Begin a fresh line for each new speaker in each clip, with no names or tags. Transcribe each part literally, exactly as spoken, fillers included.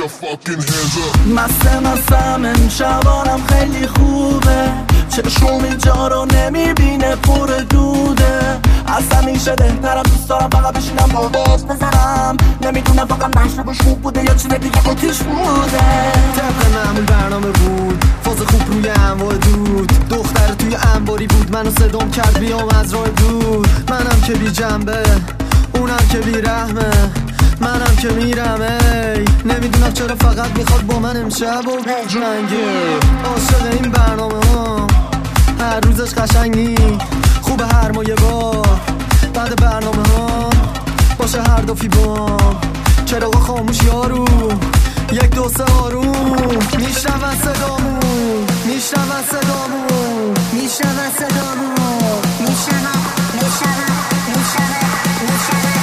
your fucking hands up.
مسته مستم امشبانم خیلی خوبه، چشم اینجا رو نمیبینه پر دوده. اصلا میشه بهترم، دوست دارم فقط بشینم با باز بزنم. نمیدونم فقط مشروبش خوب بوده یا چیز دیگه آتیش بوده.
طبق معمول برنامه بود، فاز خوب روی انواع دود. دختر توی انباری بود، منو صدام کرد بیام از راه دور. منم که بی جنبه، اونم که بی رحمه، منم که میرم ای. نمیدونم چرا فقط میخواد با من امشب و بجنگه. عاشق این برنامه ها، هر روزش قشنگ نی. خوبه هر ماه یه بار بعد برنامه ها باشه هر دو فی بام. چراغا خاموش یارو، یک دو سه آروم. میشنون صدامو، میشنون صدامو،
میشنون صدامو، میشنون میشنون میشنون میشنون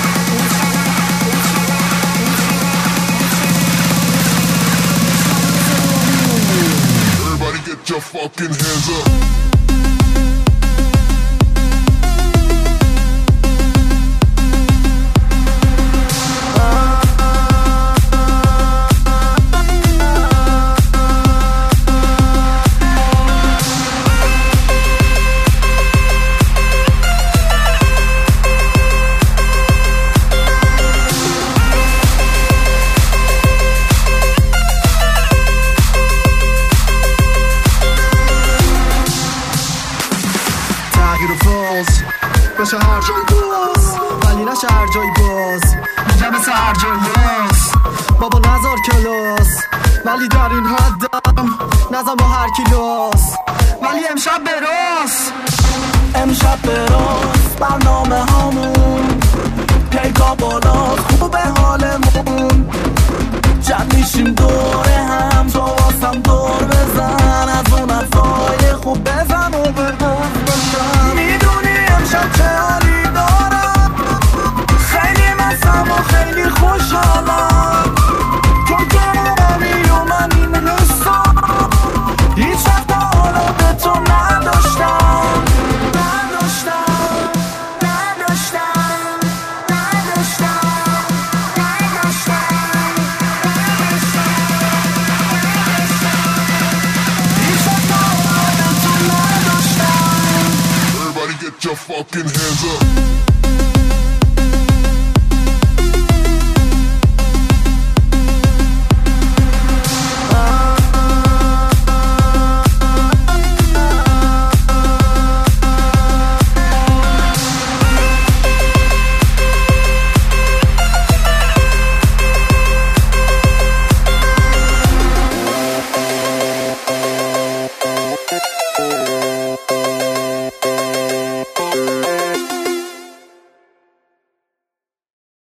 Everybody get your fucking hands up.
بشه هر جای باز، ولی نشه هر جای باز. میگم مثل هر جای باز. بابا نزار کلاس، ولی در این حدم نزم با هر کلاس. ولی امشب براس،
امشب براس برنامه هامون پیکا بالا خوبه حالمون. جمع میشیم دور هم، تو واسم دور بزن. از اون حرفای خوب بزن و بگفت باشم. میدونی امشب چه حالی دارم، خیلی مستم و خیلی خوشحالم. تو کنارمی و من این نیستم، هیچ وقت حالا به تو نداشتم. نداشتم نداشتم نداشتم نداشتم هیچ وقت حالا به تو نداشتم.
Everybody get your fucking hands up.